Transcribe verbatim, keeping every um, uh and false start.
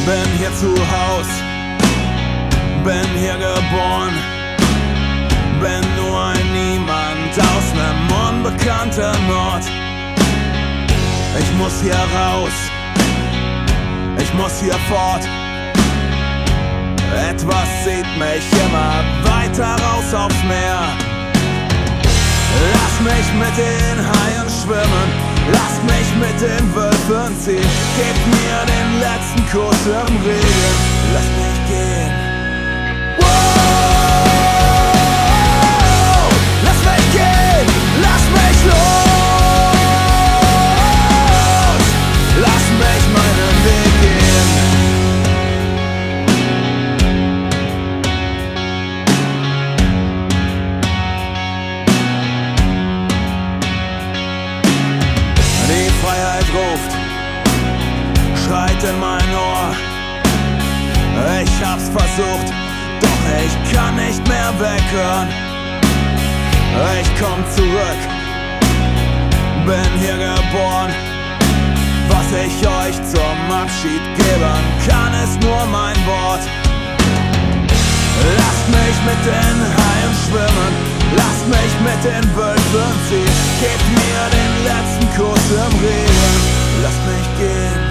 Bin hier zu Haus, bin hier geboren, bin nur ein Niemand aus nem unbekannten Ort. Ich muss hier raus, ich muss hier fort. Etwas zieht mich immer weiter raus aufs Meer. Lass mich mit den Haien schwimmen, lasst mich mit den Wölfen ziehen. Gebt mir den letzten Kuss im Regen, lasst mich gehen. Wow! Lass mich gehen, lass mich los. Lass mich meinen Weg gehen. Die Freiheit ruft, schreit in mein Ohr. Ich hab's versucht, doch ich kann nicht mehr weghören. Ich komm zurück, bin hier geboren. Was ich euch zum Abschied geben kann, ist nur mein Wort. Lasst mich mit den Haien schwimmen, lasst mich mit den Wölfen ziehen. Gebt mir den letzten Kuss im Regen, lasst mich gehen.